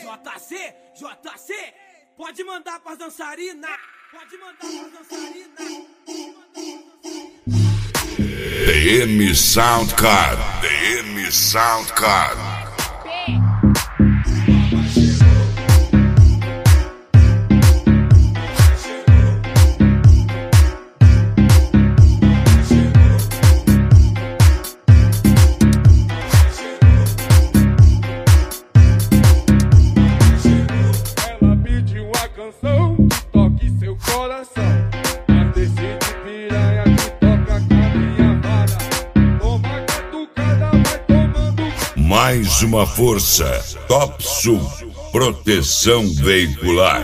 JC, pode mandar pras dançarinas, pode mandar pras dançarinas. DM Soundcard, DM Soundcard. Toque seu coração, mas decide piranha que toca com a minha vara. Toma catucada, vai tomando. Mais uma força, Top Sul, proteção veicular.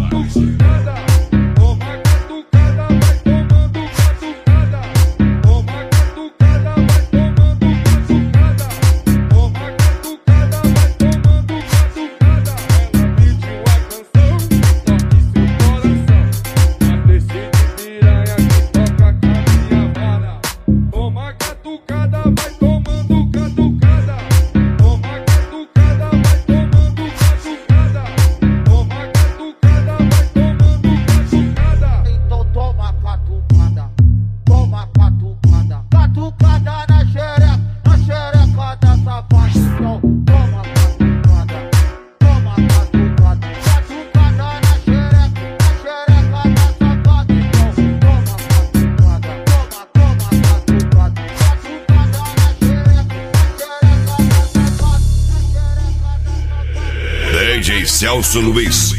DJ Celso Luiz.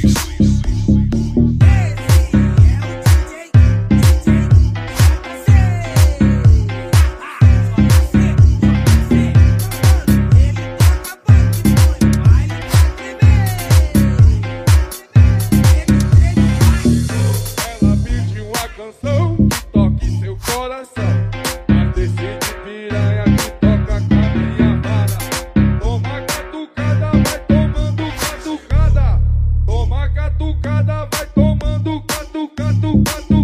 Ela pediu a canção que toque seu coração, mas decide piranha que toca com a minha vara. Toma catucada, vai tomando catucada. Toma catucada, vai tomando catucada.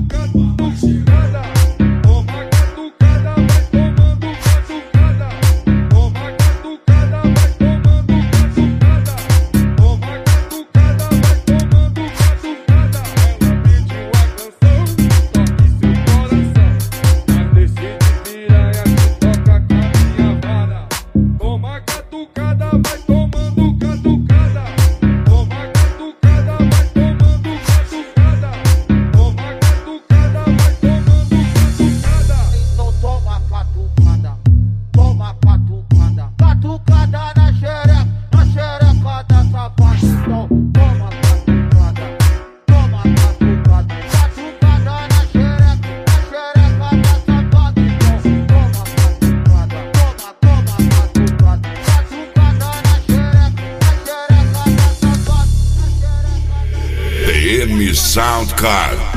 Toma catucada, vai tomando catucada. Toma catucada, vai tomando catucada. Toma catucada, vai tomando catucada. Ela pediu a canção que toque seu coração, mas decide piranha que toca com a minha vara. Toma catucada, vai tomando catucada. Toma catucada, vai tomando catucada. Toma catucada, vai tomando catucada. Então toma catucada, toma catucada. Catucada na xereca dessa parte. Então toma catucada, toma catucada. Catucada na xereca dessa parte. Então toma catucada, toma catucada. Catucada na xereca dessa parte. DM Soundcard.